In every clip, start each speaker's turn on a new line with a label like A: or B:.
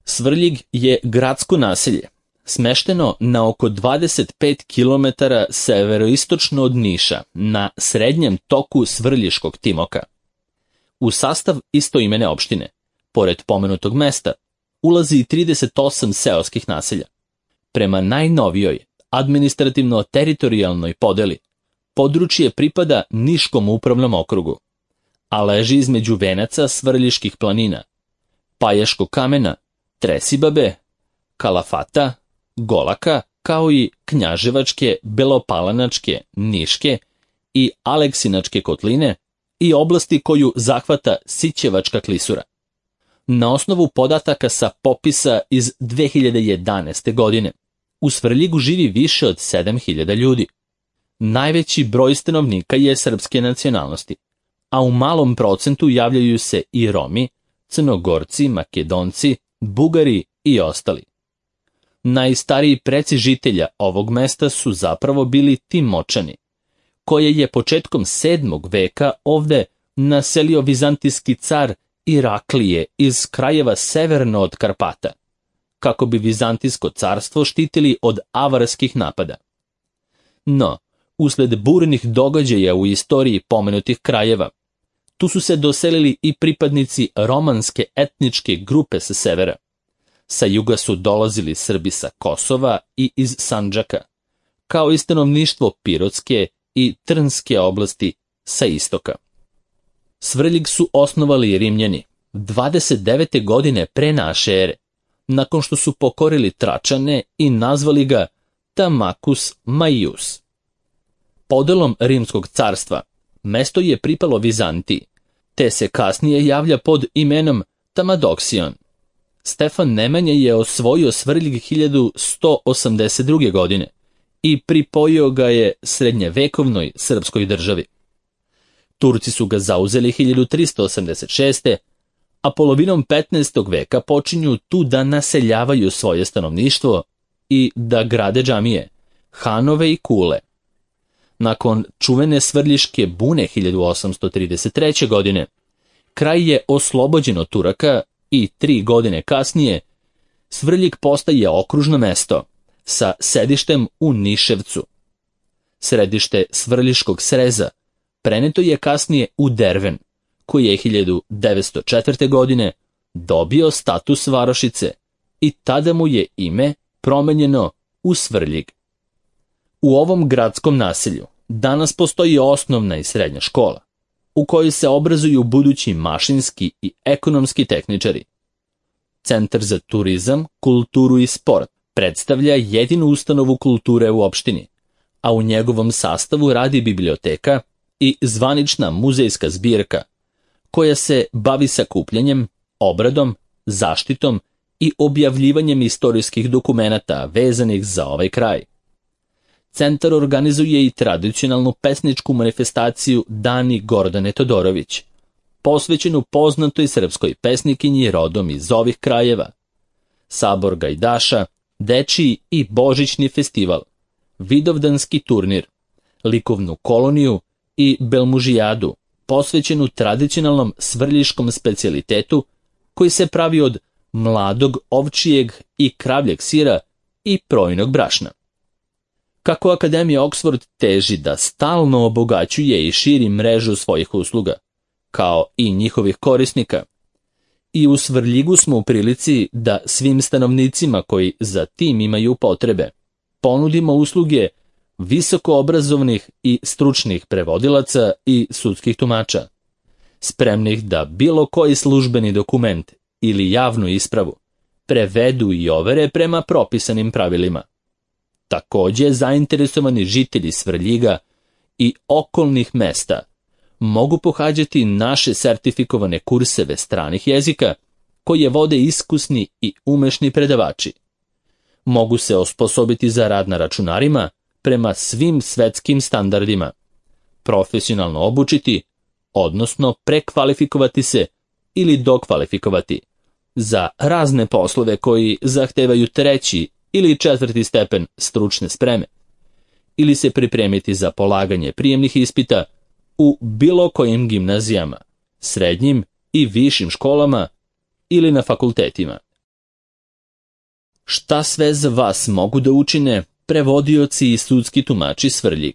A: Svrljig je gradsko naselje, smešteno na oko 25 km severoistočno od Niša, na srednjem toku Svrljiškog timoka. U sastav istoimene opštine, pored pomenutog mesta, ulazi i 38 seoskih naselja. Prema najnovijoj administrativno-teritorijalnoj podeli, područje pripada Niškom upravnom okrugu, a leži između venaca Svrljiških planina, Pajaškog kamena, Tresibabe, Kalafata, Golaka, kao i Knjaževačke, Belopalanačke, Niške i Aleksinačke kotline i oblasti koju zahvata Sićevačka klisura. Na osnovu podataka sa popisa iz 2011. godine, u Svrljigu živi više od 7.000 ljudi. Najveći broj stanovnika je srpske nacionalnosti, a u malom procentu javljaju se i Romi, Crnogorci, Makedonci, Bugari i ostali. Najstariji preci žitelja ovog mesta su zapravo bili Timočani, koje je početkom 7. veka ovde naselio vizantijski car Iraklije iz krajeva severno od Karpata, kako bi vizantijsko carstvo štitili od avarskih napada. No, usled burnih događaja u istoriji pomenutih krajeva, tu su se doselili i pripadnici romanske etničke grupe sa severa. Sa juga su dolazili Srbi sa Kosova i iz Sandžaka, kao i stanovništvo Pirotske i Trnske oblasti sa istoka. Svrljig su osnovali Rimljani 29. godine pre naše ere, nakon što su pokorili Tračane i nazvali ga Tamacus Maius. Podelom Rimskog carstva mesto je pripalo Vizantiji, te se kasnije javlja pod imenom Tamadoksion. Stefan Nemanja je osvojio Svrljig 1182. godine i pripojio ga je srednjevekovnoj srpskoj državi. Turci su ga zauzeli 1386. a polovinom 15. veka počinju tu da naseljavaju svoje stanovništvo i da grade džamije, hanove i kule. Nakon čuvene Svrljiške bune 1833. godine, kraj je oslobođen od Turaka i 3 godine kasnije Svrljig postaje okružno mesto sa sedištem u Niševcu. Središte Svrljiškog sreza preneto je kasnije u Derven, koji je 1904. godine dobio status varošice i tada mu je ime promenjeno u Svrljig. U ovom gradskom naselju danas postoji osnovna i srednja škola, u kojoj se obrazuju budući mašinski i ekonomski tehničari. Centar za turizam, kulturu i sport predstavlja jedinu ustanovu kulture u opštini, a u njegovom sastavu radi biblioteka i zvanična muzejska zbirka, koja se bavi sakupljanjem, obradom, zaštitom i objavljivanjem istorijskih dokumenata vezanih za ovaj kraj. Centar organizuje i tradicionalnu pesničku manifestaciju Dani Gordane Todorović, posvećenu poznatoj srpskoj pesnikinji rodom iz ovih krajeva, sabor gajdaša, dečiji i božićni festival, vidovdanski turnir, likovnu koloniju i belmužijadu, posvećenu tradicionalnom svrljiškom specijalitetu koji se pravi od mladog ovčijeg i kravljeg sira i projnog brašna. Kako Akademija Oxford teži da stalno obogaćuje i širi mrežu svojih usluga, kao i njihovih korisnika, i u Svrljigu smo u prilici da svim stanovnicima koji za tim imaju potrebe ponudimo usluge visokoobrazovnih i stručnih prevodilaca i sudskih tumača, spremnih da bilo koji službeni dokument ili javnu ispravu prevedu i overe prema propisanim pravilima. Takođe, zainteresovani žitelji Svrljiga i okolnih mesta mogu pohađati naše sertifikovane kurseve stranih jezika koje vode iskusni i umešni predavači. Mogu se osposobiti za rad na računarima prema svim svetskim standardima, profesionalno obučiti, odnosno prekvalifikovati se ili dokvalifikovati za razne poslove koji zahtevaju 3. ili 4. stepen stručne spreme, ili se pripremiti za polaganje prijemnih ispita u bilo kojim gimnazijama, srednjim i višim školama ili na fakultetima. Šta sve za vas mogu da učine prevodioci i sudski tumači Svrljig?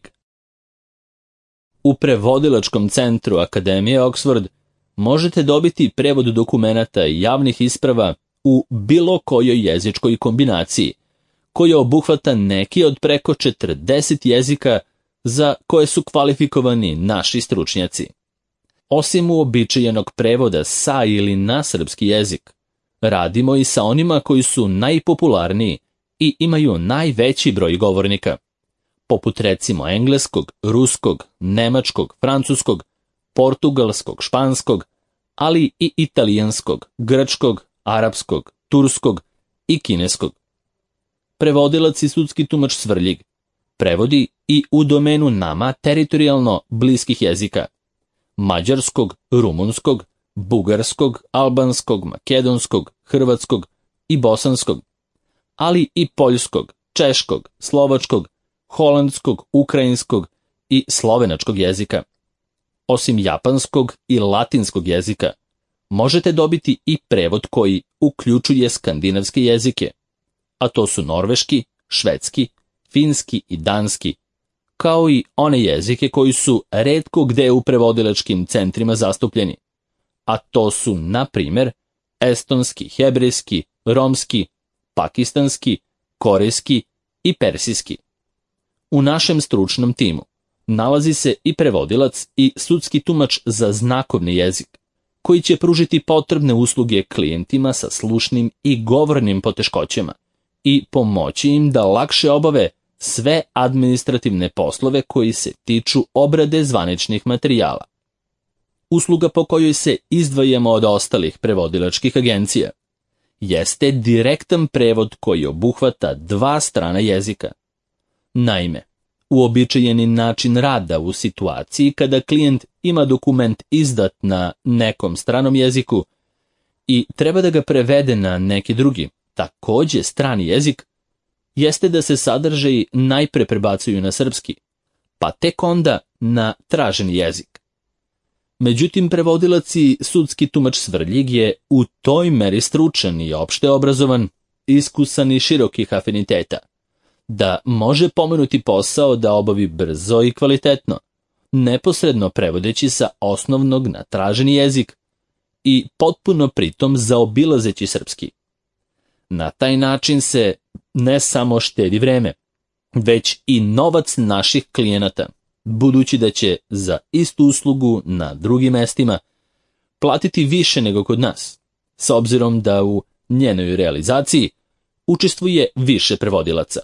A: U prevodilačkom centru Akademije Oxford možete dobiti prevod dokumenata i javnih isprava u bilo kojoj jezičkoj kombinaciji, koja obuhvata neki od preko 40 jezika za koje su kvalifikovani naši stručnjaci. Osim uobičajenog prevoda sa ili na srpski jezik, radimo i sa onima koji su najpopularniji i imaju najveći broj govornika, poput recimo engleskog, ruskog, nemačkog, francuskog, portugalskog, španskog, ali i italijanskog, grčkog, arapskog, turskog i kineskog. Prevodilac i sudski tumač Svrljig prevodi i u domenu nama teritorijalno bliskih jezika: mađarskog, rumunskog, bugarskog, albanskog, makedonskog, hrvatskog i bosanskog, ali i poljskog, češkog, slovačkog, holandskog, ukrajinskog i slovenačkog jezika. Osim japanskog i latinskog jezika, možete dobiti i prevod koji uključuje skandinavske jezike, a to su norveški, švedski, finski i danski, kao i one jezike koji su retko gde u prevodilačkim centrima zastupljeni, a to su, na primjer, estonski, hebrejski, romski, pakistanski, korejski i persijski. U našem stručnom timu nalazi se i prevodilac i sudski tumač za znakovni jezik, koji će pružiti potrebne usluge klijentima sa slušnim i govornim poteškoćama i pomoći im da lakše obave sve administrativne poslove koji se tiču obrade zvaničnih materijala. Usluga po kojoj se izdvajamo od ostalih prevodilačkih agencija jeste direktan prevod koji obuhvata 2 strana jezika. Naime, uobičajeni način rada u situaciji kada klijent ima dokument izdat na nekom stranom jeziku i treba da ga prevede na neki drugi, takođe strani jezik, jeste da se sadržaji najpre prebacuju na srpski, pa tek onda na traženi jezik. Međutim, prevodilac i sudski tumač Svrljig je u toj meri stručan i opšte obrazovan, iskusan i širokih afiniteta, da može pomenuti posao da obavi brzo i kvalitetno, neposredno prevodeći sa osnovnog na traženi jezik i potpuno pritom zaobilazeći srpski. Na taj način se ne samo štedi vreme, već i novac naših klijenata, budući da će za istu uslugu na drugim mestima platiti više nego kod nas, s obzirom da u njenoj realizaciji učestvuje više prevodilaca.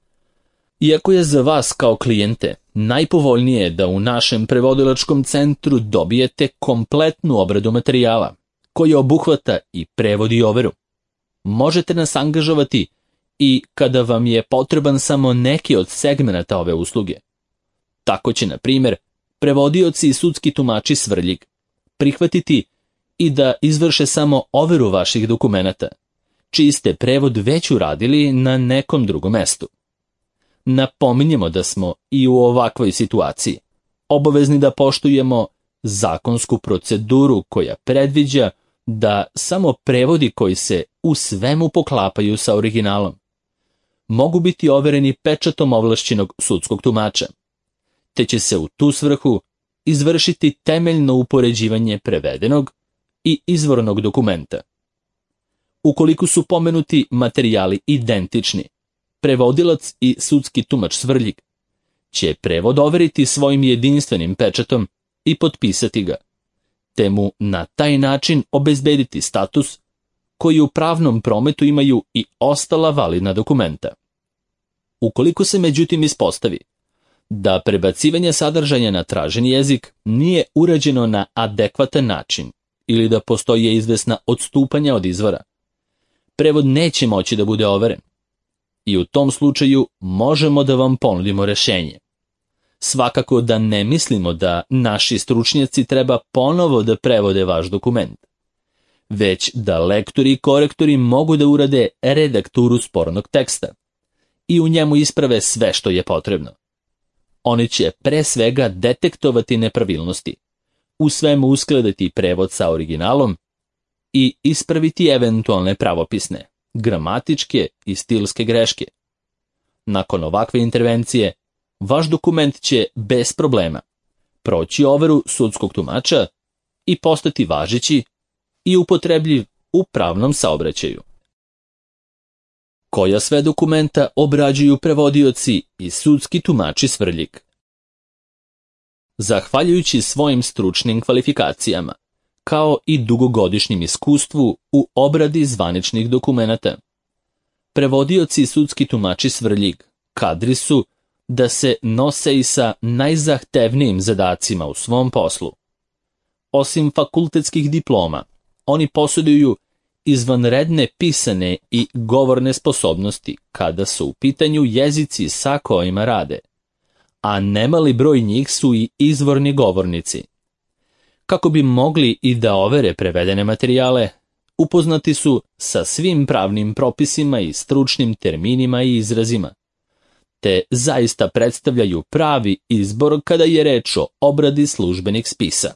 A: Iako je za vas kao klijente najpovoljnije da u našem prevodilačkom centru dobijete kompletnu obradu materijala, koja obuhvata i prevod i overu, možete nas angažovati i kada vam je potreban samo neki od segmenata ove usluge. Tako će, na primjer, prevodioci i sudski tumači Svrljig prihvatiti i da izvrše samo overu vaših dokumenata, čiji ste prevod već uradili na nekom drugom mestu. Napominjemo da smo i u ovakvoj situaciji obavezni da poštujemo zakonsku proceduru koja predviđa da samo prevodi koji se u svemu poklapaju sa originalom mogu biti overeni pečatom ovlašćenog sudskog tumača, te će se u tu svrhu izvršiti temeljno upoređivanje prevedenog i izvornog dokumenta. Ukoliko su pomenuti materijali identični, prevodilac i sudski tumač Svrljig će prevod overiti svojim jedinstvenim pečatom i potpisati ga, te mu na taj način obezbediti status koji u pravnom prometu imaju i ostala validna dokumenta. Ukoliko se međutim ispostavi da prebacivanje sadržaja na traženi jezik nije urađeno na adekvatan način ili da postoje izvesna odstupanja od izvora, prevod neće moći da bude overen. I u tom slučaju možemo da vam ponudimo rešenje. Svakako da ne mislimo da naši stručnjaci treba ponovo da prevode vaš dokument, već da lektori i korektori mogu da urade redakturu spornog teksta i u njemu isprave sve što je potrebno. Oni će pre svega detektovati nepravilnosti, u svemu uskladiti prevod sa originalom i ispraviti eventualne pravopisne, gramatičke i stilske greške. Nakon ovakve intervencije, vaš dokument će bez problema proći overu sudskog tumača i postati važeći i upotrebljiv u pravnom saobraćaju. Koja sve dokumenta obrađuju prevodioci i sudski tumači Svrljig? Zahvaljujući svojim stručnim kvalifikacijama, kao i dugogodišnjem iskustvu u obradi zvaničnih dokumenata, prevodioci i sudski tumači Svrljig kadri su da se nose i sa najzahtevnijim zadacima u svom poslu. Osim fakultetskih diploma, oni posjeduju izvanredne pisane i govorne sposobnosti kada su u pitanju jezici sa kojima rade, a nemali broj njih su i izvorni govornici. Kako bi mogli i da overe prevedene materijale, upoznati su sa svim pravnim propisima i stručnim terminima i izrazima, te zaista predstavljaju pravi izbor kada je reč o obradi službenih spisa.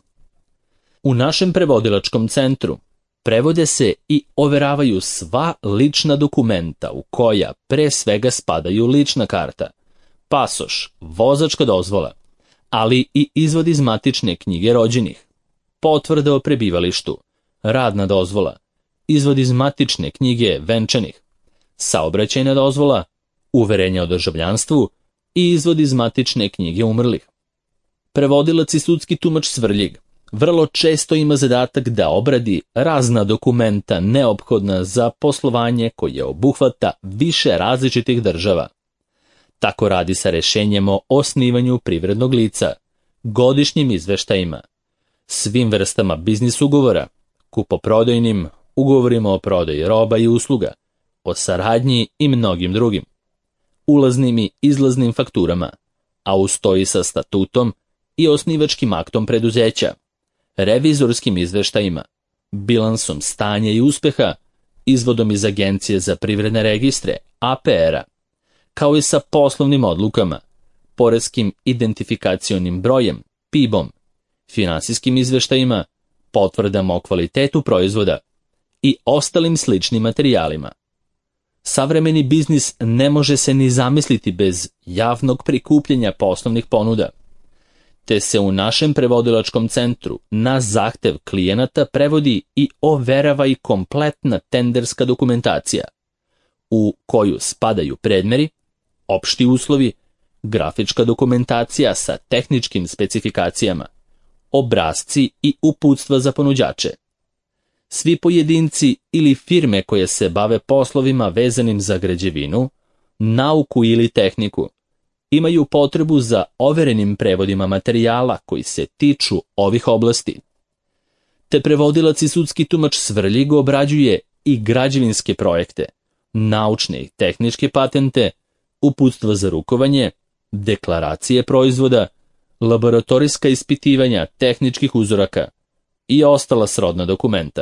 A: U našem prevodilačkom centru prevode se i overavaju sva lična dokumenta u koja pre svega spadaju lična karta, pasoš, vozačka dozvola, ali i izvod iz matične knjige rođenih, potvrda o prebivalištu, radna dozvola, izvod iz matične knjige venčanih, saobraćajna dozvola, uverenje o državljanstvu i izvod iz matične knjige umrlih. Prevodilac i sudski tumač Svrljig vrlo često ima zadatak da obradi razna dokumenta neophodna za poslovanje koje obuhvata više različitih država. Tako radi sa rešenjem o osnivanju privrednog lica, godišnjim izveštajima, svim vrstama biznis ugovora, kupoprodajnim ugovorima o prodaji roba i usluga, o saradnji i mnogim drugim, ulaznim i izlaznim fakturama, a uz to i sa statutom i osnivačkim aktom preduzeća, revizorskim izveštajima, bilansom stanja i uspeha, izvodom iz Agencije za privredne registre, APR-a, kao i sa poslovnim odlukama, poreskim identifikacionim brojem, PIB-om, finansijskim izveštajima, potvrdama o kvalitetu proizvoda i ostalim sličnim materijalima. Savremeni biznis ne može se ni zamisliti bez javnog prikupljanja poslovnih ponuda, te se u našem prevodilačkom centru na zahtev klijenata prevodi i overava i kompletna tenderska dokumentacija, u koju spadaju predmeri, opšti uslovi, grafička dokumentacija sa tehničkim specifikacijama, obrasci i uputstva za ponuđače. Svi pojedinci ili firme koje se bave poslovima vezanim za građevinu, nauku ili tehniku, imaju potrebu za overenim prevodima materijala koji se tiču ovih oblasti. Te prevodilac i sudski tumač Svrljig obrađuje i građevinske projekte, naučne i tehničke patente, uputstva za rukovanje, deklaracije proizvoda, laboratorijska ispitivanja tehničkih uzoraka i ostala srodna dokumenta.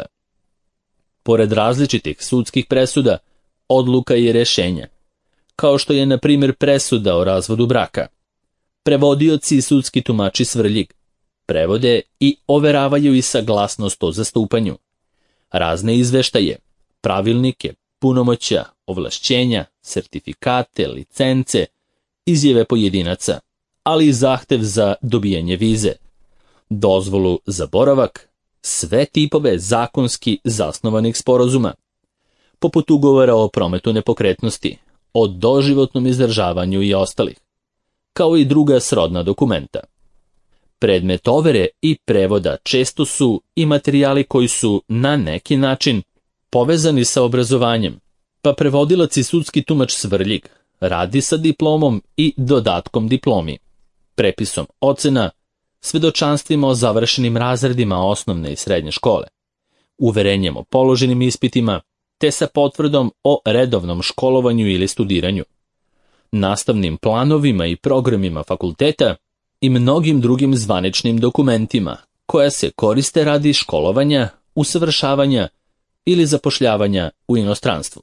A: Pored različitih sudskih presuda, odluka i rešenja, kao što je na primjer presuda o razvodu braka, prevodioci i sudski tumači Svrljig prevode i overavaju i saglasnost o zastupanju, razne izveštaje, pravilnike, punomoćja, ovlašćenja, sertifikate, licence, izjave pojedinaca, ali i zahtev za dobijanje vize, dozvolu za boravak, sve tipove zakonski zasnovanih sporazuma, poput ugovora o prometu nepokretnosti, o doživotnom izdržavanju i ostalih, kao i druga srodna dokumenta. Predmet overe i prevoda često su i materijali koji su na neki način povezani sa obrazovanjem, pa prevodilac i sudski tumač Svrljig radi sa diplomom i dodatkom diplomi, prepisom ocena, svedočanstvima o završenim razredima osnovne i srednje škole, uverenjem o položenim ispitima, te sa potvrdom o redovnom školovanju ili studiranju, nastavnim planovima i programima fakulteta i mnogim drugim zvaničnim dokumentima koja se koriste radi školovanja, usavršavanja ili zapošljavanja u inostranstvu.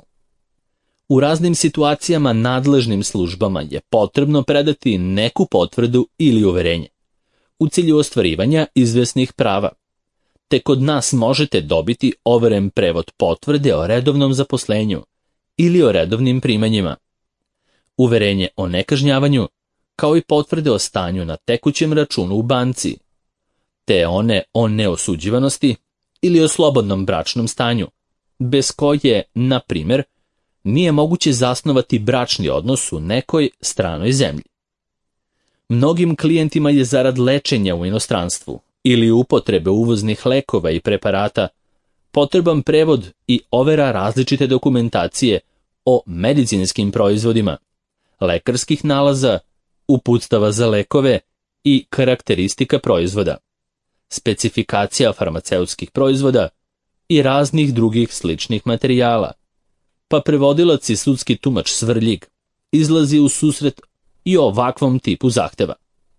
A: U raznim situacijama nadležnim službama je potrebno predati neku potvrdu ili uverenje u cilju ostvarivanja izvesnih prava, te kod nas možete dobiti overen prevod potvrde o redovnom zaposlenju ili o redovnim primanjima. Uverenje o nekažnjavanju, kao i potvrde o stanju na tekućem računu u banci, te one o neosuđivanosti ili o slobodnom bračnom stanju, bez koje, na primjer, nije moguće zasnovati bračni odnos u nekoj stranoj zemlji. Mnogim klijentima je zarad lečenja u inostranstvu ili upotrebe uvoznih lekova i preparata potreban prevod i overa različite dokumentacije o medicinskim proizvodima, lekarskih nalaza, uputstava za lekove i karakteristika proizvoda, specifikacija farmaceutskih proizvoda i raznih drugih sličnih materijala, pa prevodilac i sudski tumač Svrljig izlazi u susret i ovakvom tipu zahteva.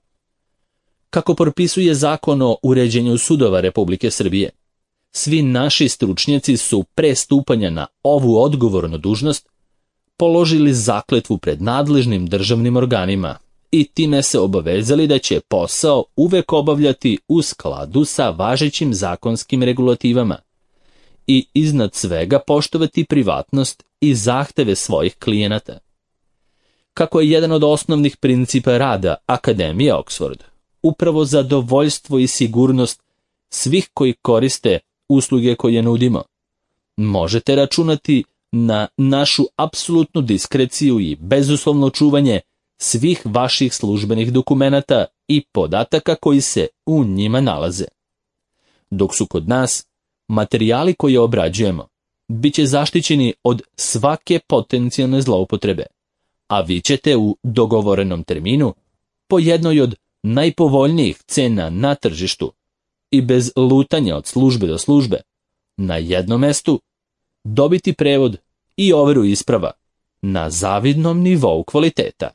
A: Kako propisuje Zakon o uređenju sudova Republike Srbije, svi naši stručnjaci su pre stupanja na ovu odgovornu dužnost položili zakletvu pred nadležnim državnim organima i time se obavezali da će posao uvek obavljati u skladu sa važećim zakonskim regulativama i iznad svega poštovati privatnost i zahteve svojih klijenata. Kako je jedan od osnovnih principa rada Akademije Oxford upravo zadovoljstvo i sigurnost svih koji koriste usluge koje nudimo, možete računati na našu apsolutnu diskreciju i bezuslovno čuvanje svih vaših službenih dokumenata i podataka koji se u njima nalaze. Dok su kod nas, materijali koje obrađujemo bit će zaštićeni od svake potencijalne zloupotrebe, a vi ćete u dogovorenom terminu, po jednoj od najpovoljnijih cena na tržištu i bez lutanja od službe do službe, na jednom mestu, dobiti prevod i overu isprava na zavidnom nivou kvaliteta.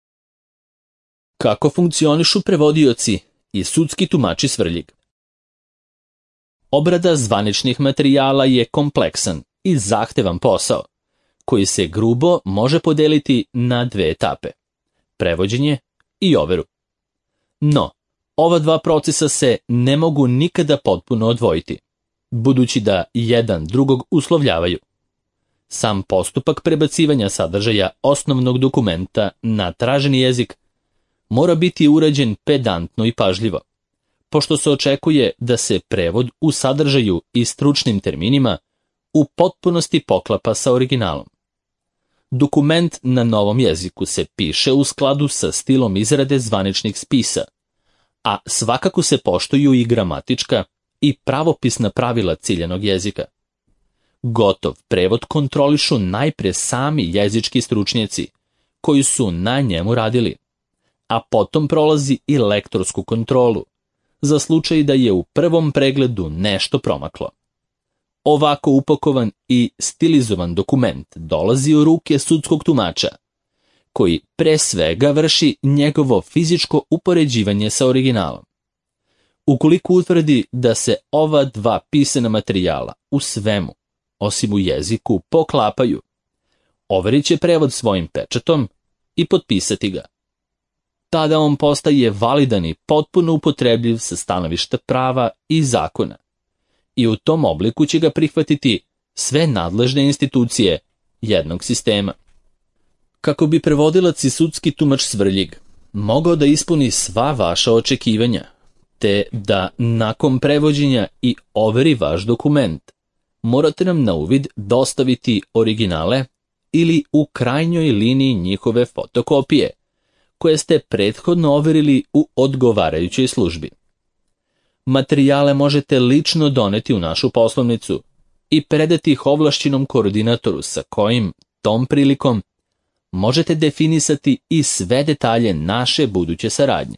A: Kako funkcionišu prevodioci i sudski tumači Svrljig? Obrada zvaničnih materijala je kompleksan i zahtevan posao, koji se grubo može podeliti na dve etape: prevođenje i overu. No, ova dva procesa se ne mogu nikada potpuno odvojiti, budući da jedan drugog uslovljavaju. Sam postupak prebacivanja sadržaja osnovnog dokumenta na traženi jezik mora biti urađen pedantno i pažljivo, pošto se očekuje da se prevod u sadržaju i stručnim terminima u potpunosti poklapa sa originalom. Dokument na novom jeziku se piše u skladu sa stilom izrade zvaničnih spisa, a svakako se poštuju i gramatička i pravopisna pravila ciljanog jezika. Gotov prevod kontrolišu najpre sami jezički stručnjaci, koji su na njemu radili, a potom prolazi i lektorsku kontrolu, za slučaj da je u prvom pregledu nešto promaklo. Ovako upakovan i stilizovan dokument dolazi u ruke sudskog tumača, koji pre svega vrši njegovo fizičko upoređivanje sa originalom. Ukoliko utvrdi da se ova dva pisana materijala u svemu, osim u jeziku, poklapaju, overit će prevod svojim pečatom i potpisati ga. Tada on postaje validan i potpuno upotrebljiv sa stanovišta prava i zakona, i u tom obliku će ga prihvatiti sve nadležne institucije jednog sistema. Kako bi prevodilac i sudski tumač Svrljig mogao da ispuni sva vaša očekivanja, te da nakon prevođenja i overi vaš dokument, morate nam na uvid dostaviti originale ili u krajnjoj liniji njihove fotokopije, koje ste prethodno overili u odgovarajućoj službi. Materijale možete lično doneti u našu poslovnicu i predati ih ovlašćenom koordinatoru sa kojim, tom prilikom, možete definisati i sve detalje naše buduće saradnje.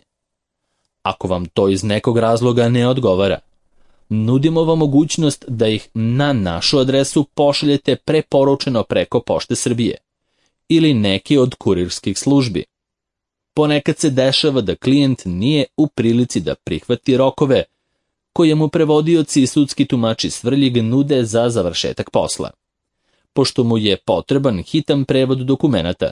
A: Ako vam to iz nekog razloga ne odgovara, nudimo vam mogućnost da ih na našu adresu pošaljete preporučeno preko Pošte Srbije ili neke od kurirskih službi. Ponekad se dešava da klijent nije u prilici da prihvati rokove koje mu prevodioci i sudski tumači Svrljig nude za završetak posla, pošto mu je potreban hitan prevod dokumenata.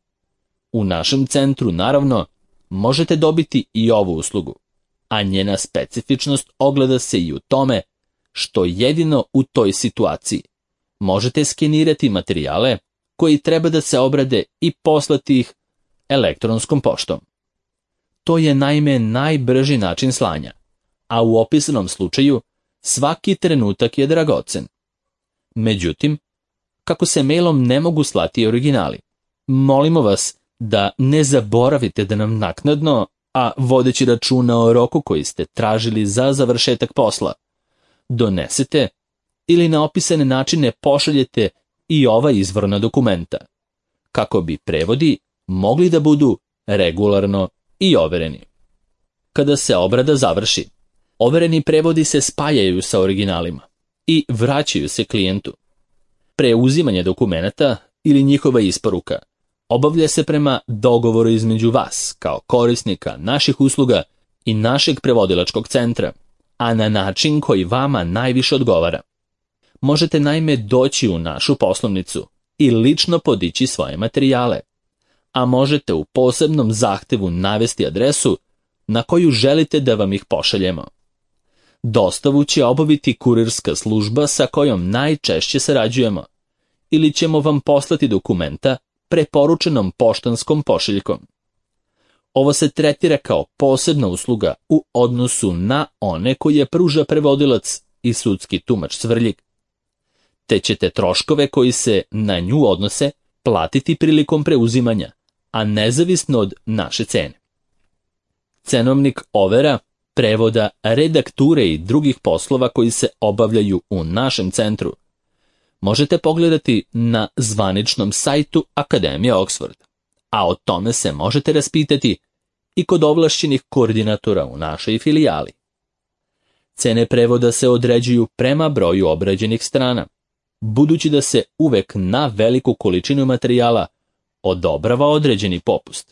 A: U našem centru, naravno, možete dobiti i ovu uslugu, a njena specifičnost ogleda se i u tome što jedino u toj situaciji možete skenirati materijale koji treba da se obrade i poslati ih elektronskom poštom. To je naime najbrži način slanja, a u opisanom slučaju svaki trenutak je dragocen. Međutim, kako se mailom ne mogu slati originali, molimo vas da ne zaboravite da nam naknadno, a vodeći računa o roku koji ste tražili za završetak posla, donesete ili na opisane načine pošaljete i ova izvorna dokumenta, kako bi prevodi mogli da budu regularno i overeni. Kada se obrada završi, overeni prevodi se spajaju sa originalima i vraćaju se klijentu. Preuzimanje dokumenata ili njihova isporuka obavlja se prema dogovoru između vas, kao korisnika naših usluga i našeg prevodilačkog centra, a na način koji vama najviše odgovara. Možete naime doći u našu poslovnicu i lično podići svoje materijale, a možete u posebnom zahtevu navesti adresu na koju želite da vam ih pošaljemo. Dostavu će obaviti kurirska služba sa kojom najčešće sarađujemo, ili ćemo vam poslati dokumenta preporučenom poštanskom pošiljkom. Ovo se tretira kao posebna usluga u odnosu na one koje pruža prevodilac i sudski tumač Svrljig, te ćete troškove koji se na nju odnose platiti prilikom preuzimanja, a nezavisno od naše cene. Cenovnik overa, prevoda, redakture i drugih poslova koji se obavljaju u našem centru možete pogledati na zvaničnom sajtu Akademije Oxford, a o tome se možete raspitati i kod ovlašćenih koordinatora u našoj filijali. Cene prevoda se određuju prema broju obrađenih strana, budući da se uvek na veliku količinu materijala odobrava određeni popust.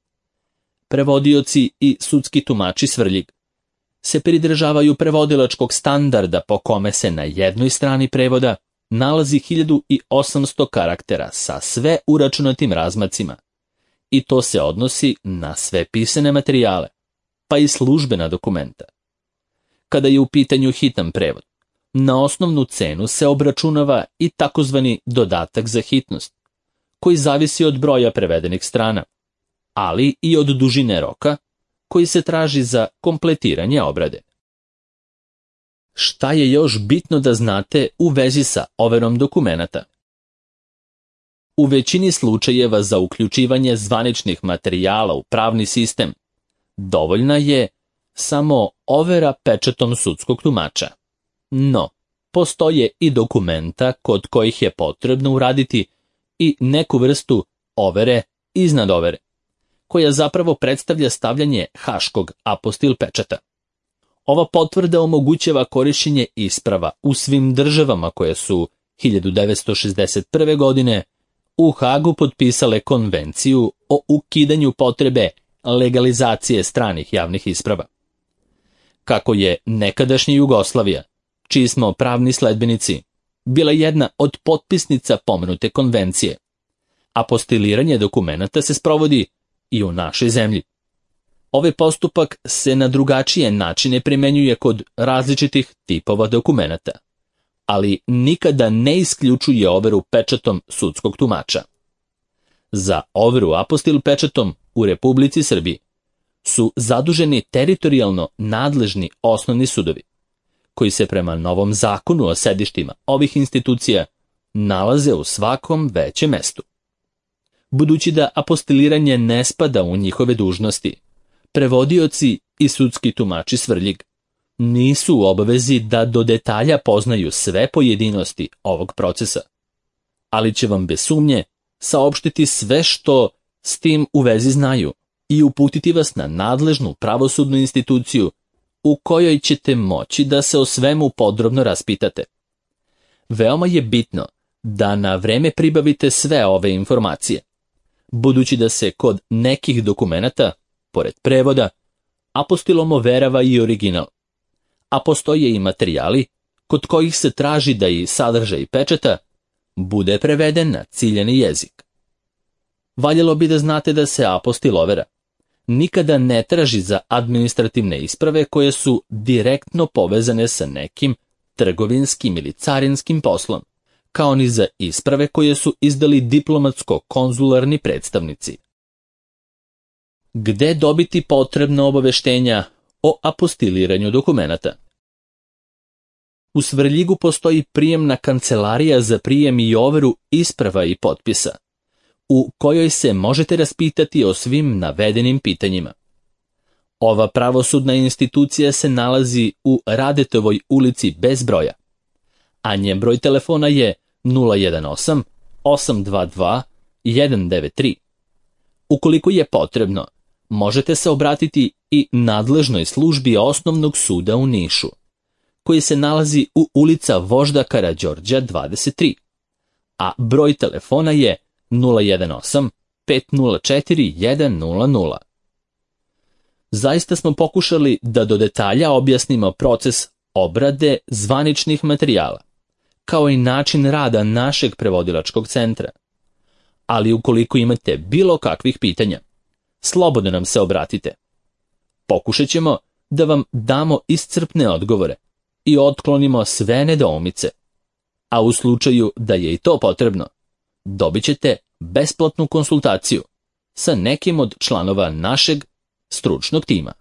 A: Prevodioci i sudski tumači Svrljig se pridržavaju prevodilačkog standarda po kome se na jednoj strani prevoda nalazi 1800 karaktera sa sve uračunatim razmacima, i to se odnosi na sve pisane materijale, pa i službena dokumenta. Kada je u pitanju hitan prevod, na osnovnu cenu se obračunava i takozvani dodatak za hitnost, koji zavisi od broja prevedenih strana, ali i od dužine roka koji se traži za kompletiranje obrade. Šta je još bitno da znate u vezi sa overom dokumenata? U većini slučajeva za uključivanje zvaničnih materijala u pravni sistem dovoljna je samo overa pečatom sudskog tumača. No, postoje i dokumenta kod kojih je potrebno uraditi i neku vrstu overe iznad overe, koja zapravo predstavlja stavljanje haškog apostil pečata. Ova potvrda omogućava korišćenje isprava u svim državama koje su 1961. godine u Hagu potpisale konvenciju o ukidanju potrebe legalizacije stranih javnih isprava. Kako je nekadašnja Jugoslavija, čiji smo pravni sledbenici, bila jedna od potpisnica pomenute konvencije, apostiliranje dokumenata se sprovodi i u našoj zemlji. Ovaj postupak se na drugačije načine primenjuje kod različitih tipova dokumenata, ali nikada ne isključuje overu pečatom sudskog tumača. Za overu apostil pečatom u Republici Srbiji su zaduženi teritorijalno nadležni osnovni sudovi, koji se prema novom zakonu o sedištima ovih institucija nalaze u svakom većem mestu. Budući da apostiliranje ne spada u njihove dužnosti, prevodioci i sudski tumači Svrljig nisu u obavezi da do detalja poznaju sve pojedinosti ovog procesa, ali će vam bez sumnje saopštiti sve što s tim u vezi znaju i uputiti vas na nadležnu pravosudnu instituciju u kojoj ćete moći da se o svemu podrobno raspitate. Veoma je bitno da na vreme pribavite sve ove informacije, budući da se kod nekih dokumenata, pored prevoda, apostilom overava i original, a postoje i materijali kod kojih se traži da i sadržaj pečata bude preveden na ciljani jezik. Valjalo bi da znate da se apostil overa nikada ne traži za administrativne isprave koje su direktno povezane sa nekim trgovinskim ili carinskim poslom, kao ni za isprave koje su izdali diplomatsko-konzularni predstavnici. Gde dobiti potrebna obaveštenja o apostiliranju dokumenata? U Svrljigu postoji prijemna kancelarija za prijem i overu isprava i potpisa, u kojoj se možete raspitati o svim navedenim pitanjima. Ova pravosudna institucija se nalazi u Radetovoj ulici bez broja, a njen broj telefona je 018 822 193. Ukoliko je potrebno, možete se obratiti i nadležnoj službi Osnovnog suda u Nišu, koji se nalazi u ulica Vožda Karađorđa 23, a broj telefona je 018 504 100. Zaista smo pokušali da do detalja objasnimo proces obrade zvaničnih materijala, kao i način rada našeg prevodilačkog centra. Ali ukoliko imate bilo kakvih pitanja, slobodno nam se obratite. Pokušat ćemo da vam damo iscrpne odgovore i otklonimo sve nedoumice, a u slučaju da je i to potrebno, dobit ćete besplatnu konsultaciju sa nekim od članova našeg stručnog tima.